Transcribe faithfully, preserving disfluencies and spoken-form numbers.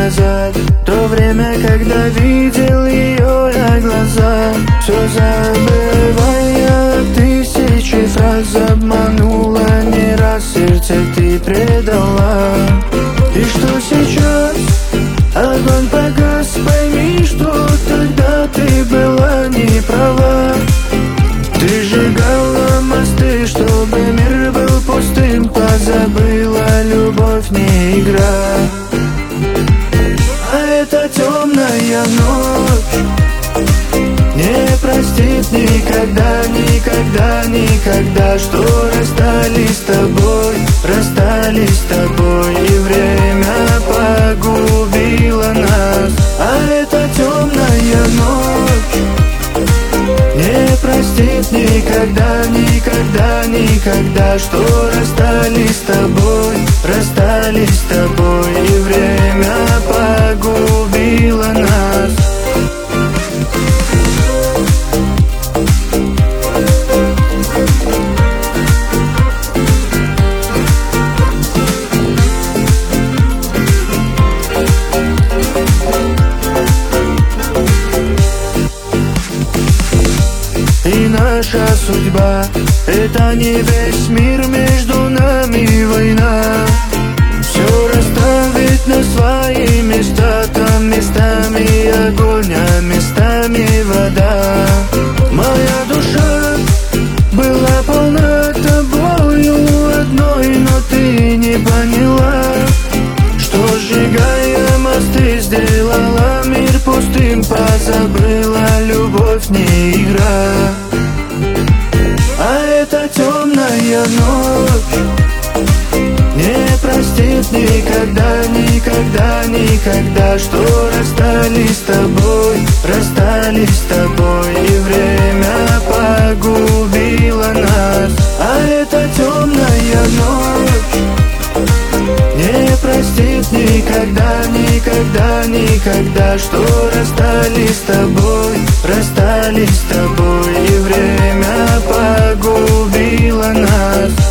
назад, то время, когда видел ее я глаза. Все забывая тысячи фраз, обманула не раз, сердце ты предала. И что сейчас? Огонь погас, пойми, что тогда ты была не права. Ты сжигала мосты, чтобы мир был пустым, позабыла, любовь не игра. А эта темная ночь не простит никогда, никогда, никогда, что расстались с тобой, расстались с тобой, и время погубило нас. А эта темная ночь не простит никогда, никогда, никогда, что расстались с тобой, расстались с тобой, и время погубило нас. И наша судьба — это не весь мир, между нами война. Все расставить на свои места, там местами огонь, а местами вода. Моя душа была полна тобою одной, но ты не поняла, что, сжигая мосты, сделала мир пустым, позабыла, любовь не игра. А эта темная ночь не простит никогда, никогда, никогда, что расстались с тобой, расстались с тобой, и время погубило нас. А эта темная ночь не простит никогда, никогда, никогда, что расстались с тобой, расстались с тобой, и время погубило нас.